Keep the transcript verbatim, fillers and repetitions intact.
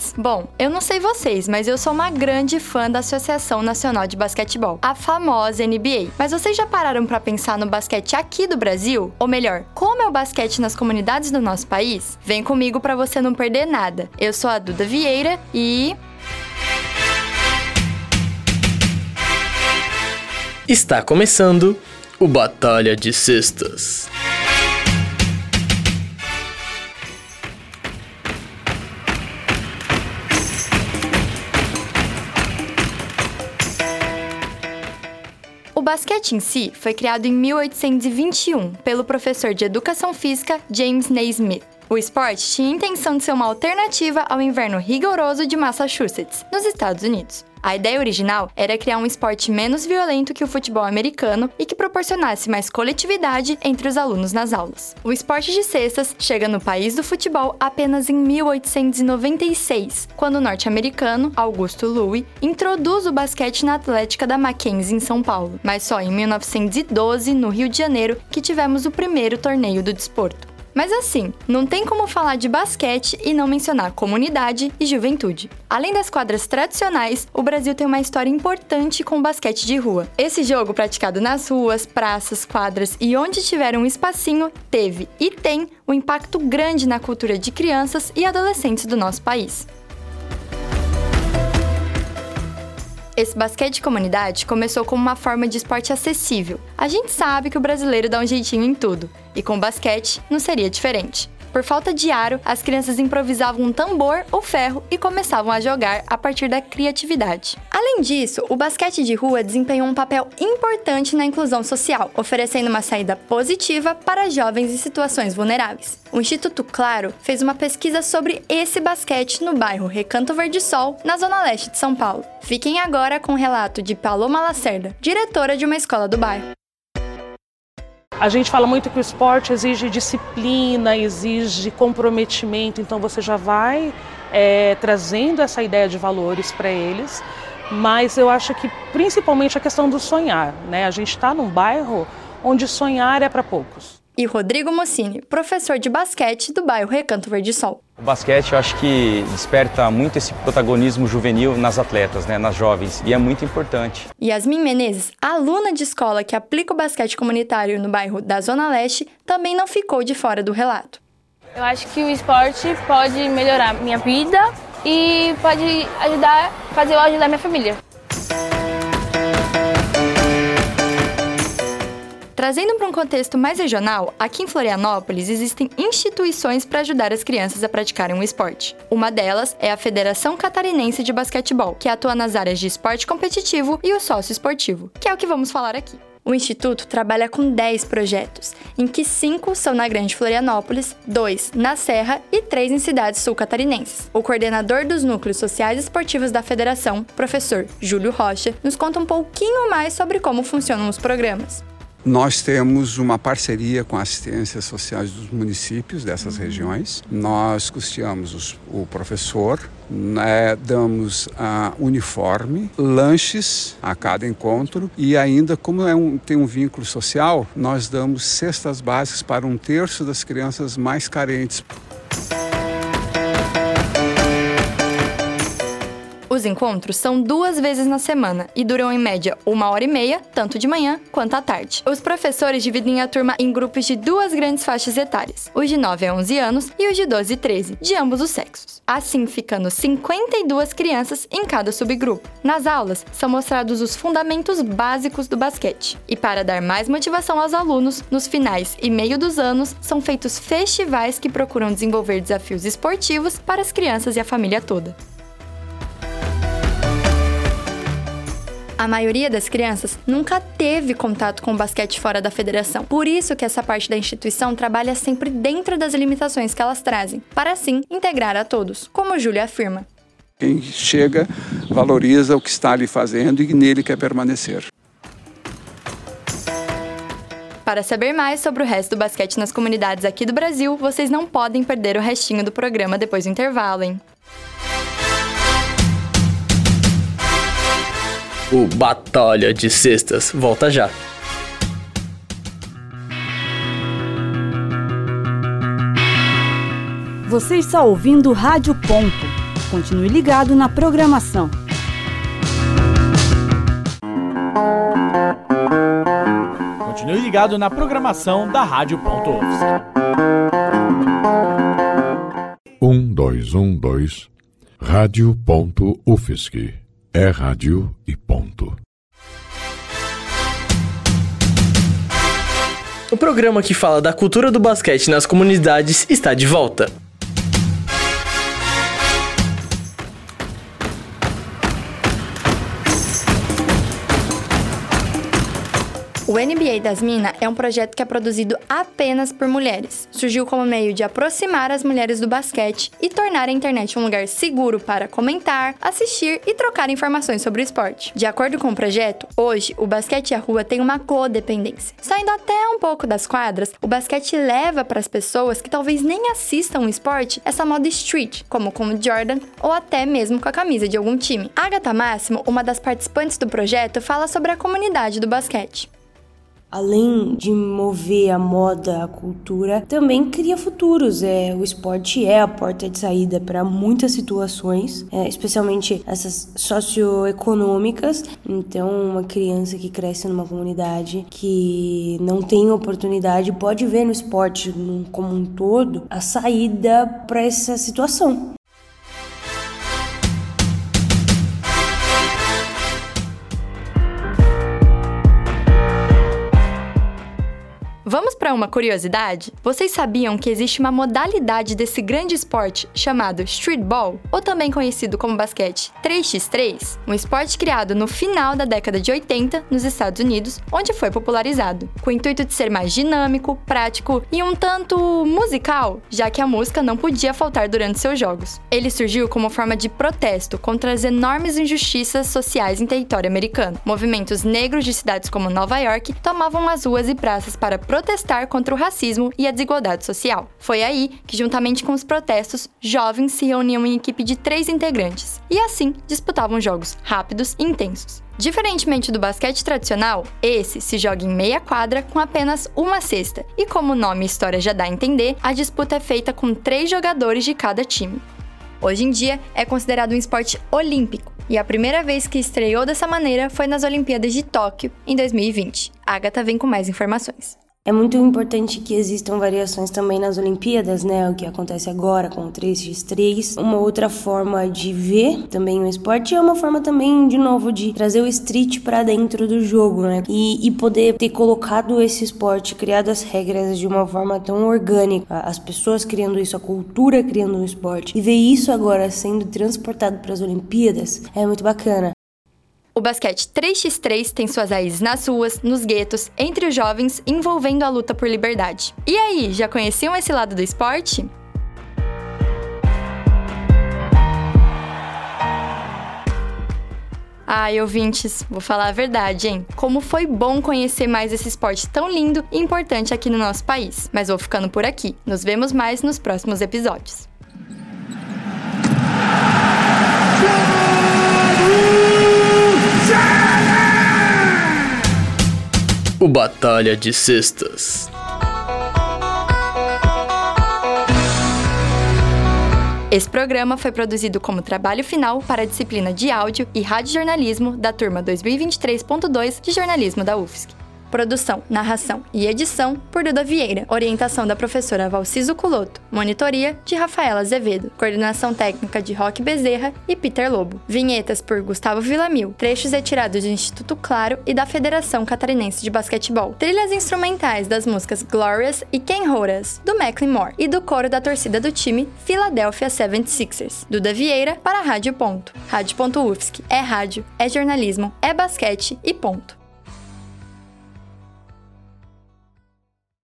Massachusetts. Bom, eu não sei vocês, mas eu sou uma grande fã da Associação Nacional de Basquetebol, a famosa N B A. Mas vocês já pararam pra pensar no basquete aqui do Brasil? Ou melhor, como é o basquete nas comunidades do nosso país? Vem comigo pra você não perder nada. Eu sou a Duda Vieira e... Está começando o Batalha de Cestas. O basquete em si foi criado em mil oitocentos e vinte e um pelo professor de educação física James Naismith. O esporte tinha a intenção de ser uma alternativa ao inverno rigoroso de Massachusetts, nos Estados Unidos. A ideia original era criar um esporte menos violento que o futebol americano e que proporcionasse mais coletividade entre os alunos nas aulas. O esporte de cestas chega no país do futebol apenas em mil oitocentos e noventa e seis, quando o norte-americano, Augusto Louis, introduz o basquete na Atlética da Mackenzie em São Paulo. Mas só em mil novecentos e doze, no Rio de Janeiro, que tivemos o primeiro torneio do desporto. Mas assim, não tem como falar de basquete e não mencionar comunidade e juventude. Além das quadras tradicionais, o Brasil tem uma história importante com o basquete de rua. Esse jogo, praticado nas ruas, praças, quadras e onde tiver um espacinho, teve e tem um impacto grande na cultura de crianças e adolescentes do nosso país. Esse basquete de comunidade começou como uma forma de esporte acessível. A gente sabe que o brasileiro dá um jeitinho em tudo, e com basquete não seria diferente. Por falta de aro, as crianças improvisavam um tambor ou ferro e começavam a jogar a partir da criatividade. Além disso, o basquete de rua desempenhou um papel importante na inclusão social, oferecendo uma saída positiva para jovens em situações vulneráveis. O Instituto Claro fez uma pesquisa sobre esse basquete no bairro Recanto Verde Sol, na zona leste de São Paulo. Fiquem agora com o relato de Paloma Lacerda, diretora de uma escola do bairro. A gente fala muito que o esporte exige disciplina, exige comprometimento, então você já vai é, trazendo essa ideia de valores para eles, mas eu acho que principalmente a questão do sonhar, né? A gente está num bairro onde sonhar é para poucos. E Rodrigo Mossini, professor de basquete do bairro Recanto Verde Sol. O basquete, eu acho que desperta muito esse protagonismo juvenil nas atletas, né, nas jovens, e é muito importante. Yasmin Menezes, aluna de escola que aplica o basquete comunitário no bairro da Zona Leste, também não ficou de fora do relato. Eu acho que o esporte pode melhorar minha vida e pode ajudar, fazer eu ajudar minha família. Trazendo para um contexto mais regional, aqui em Florianópolis existem instituições para ajudar as crianças a praticarem um esporte. Uma delas é a Federação Catarinense de Basquetebol, que atua nas áreas de esporte competitivo e o sócio-esportivo, que é o que vamos falar aqui. O Instituto trabalha com dez projetos, em que cinco são na Grande Florianópolis, dois na Serra e três em cidades sul-catarinenses. O coordenador dos núcleos sociais e esportivos da Federação, professor Júlio Rocha, nos conta um pouquinho mais sobre como funcionam os programas. Nós temos uma parceria com assistências sociais dos municípios dessas regiões. Nós custeamos os, o professor, né, damos uh, uniforme, lanches a cada encontro e ainda, como é um, tem um vínculo social, nós damos cestas básicas para um terço das crianças mais carentes. Os encontros são duas vezes na semana e duram em média uma hora e meia, tanto de manhã quanto à tarde. Os professores dividem a turma em grupos de duas grandes faixas etárias, os de nove a onze anos e os de doze e treze, de ambos os sexos. Assim, ficando cinquenta e duas crianças em cada subgrupo. Nas aulas, são mostrados os fundamentos básicos do basquete. E para dar mais motivação aos alunos, nos finais e meio dos anos, são feitos festivais que procuram desenvolver desafios esportivos para as crianças e a família toda. A maioria das crianças nunca teve contato com o basquete fora da federação. Por isso que essa parte da instituição trabalha sempre dentro das limitações que elas trazem, para assim integrar a todos, como Júlia afirma. Quem chega valoriza o que está ali fazendo e nele quer permanecer. Para saber mais sobre o resto do basquete nas comunidades aqui do Brasil, vocês não podem perder o restinho do programa depois do intervalo, hein? O Batalha de Cestas volta já. Você está ouvindo Rádio Ponto, Continue ligado na programação. Continue ligado na programação da Rádio Ponto U F S C. um, dois, um, dois, Rádio Ponto U F S C. É rádio e ponto. O programa que fala da cultura do basquete nas comunidades está de volta. O N B A das Minas é um projeto que é produzido apenas por mulheres. Surgiu como meio de aproximar as mulheres do basquete e tornar a internet um lugar seguro para comentar, assistir e trocar informações sobre o esporte. De acordo com o projeto, hoje o basquete e a rua têm uma codependência. Saindo até um pouco das quadras, o basquete leva para as pessoas que talvez nem assistam o esporte essa moda street, como com o Jordan ou até mesmo com a camisa de algum time. Agatha Máximo, uma das participantes do projeto, fala sobre a comunidade do basquete. Além de mover a moda, a cultura, também cria futuros. É, o esporte é a porta de saída para muitas situações, é, especialmente essas socioeconômicas. Então, uma criança que cresce numa comunidade que não tem oportunidade pode ver no esporte como um todo a saída para essa situação. Vamos para uma curiosidade? Vocês sabiam que existe uma modalidade desse grande esporte chamado streetball, ou também conhecido como basquete três por três? Um esporte criado no final da década de oitenta nos Estados Unidos, onde foi popularizado, com o intuito de ser mais dinâmico, prático e um tanto musical, já que a música não podia faltar durante seus jogos. Ele surgiu como forma de protesto contra as enormes injustiças sociais em território americano. Movimentos negros de cidades como Nova York tomavam as ruas e praças para protestar contra o racismo e a desigualdade social. Foi aí que, juntamente com os protestos, jovens se reuniam em equipe de três integrantes e assim disputavam jogos rápidos e intensos. Diferentemente do basquete tradicional, esse se joga em meia quadra com apenas uma cesta e, como o nome e história já dá a entender, a disputa é feita com três jogadores de cada time. Hoje em dia, é considerado um esporte olímpico e a primeira vez que estreou dessa maneira foi nas Olimpíadas de Tóquio, em dois mil e vinte. A Agatha vem com mais informações. É muito importante que existam variações também nas Olimpíadas, né? O que acontece agora com o três por três. Uma outra forma de ver também o esporte é uma forma também, de novo, de trazer o street para dentro do jogo, né? E, e poder ter colocado esse esporte, criado as regras de uma forma tão orgânica. As pessoas criando isso, a cultura criando o esporte. E ver isso agora sendo transportado para as Olimpíadas é muito bacana. O basquete três por três tem suas raízes nas ruas, nos guetos, entre os jovens, envolvendo a luta por liberdade. E aí, já conheciam esse lado do esporte? Ai, ouvintes, vou falar a verdade, hein? Como foi bom conhecer mais esse esporte tão lindo e importante aqui no nosso país. Mas vou ficando por aqui. Nos vemos mais nos próximos episódios. O Batalha de Cestas. Esse programa foi produzido como trabalho final para a disciplina de áudio e radiojornalismo da turma dois mil e vinte e três ponto dois de jornalismo da U F S C. Produção, narração e edição por Duda Vieira. Orientação da professora Valciso Culoto. Monitoria de Rafaela Azevedo. Coordenação técnica de Roque Bezerra e Peter Lobo. Vinhetas por Gustavo Villamil. Trechos retirados do Instituto Claro e da Federação Catarinense de Basquetebol. Trilhas instrumentais das músicas Glorious e Can't Hold Us, do Macklemore. E do coro da torcida do time Philadelphia setenta e seis ers. Duda Vieira para a Rádio Ponto. Rádio Ponto U F S C. É rádio, é jornalismo, é basquete e ponto.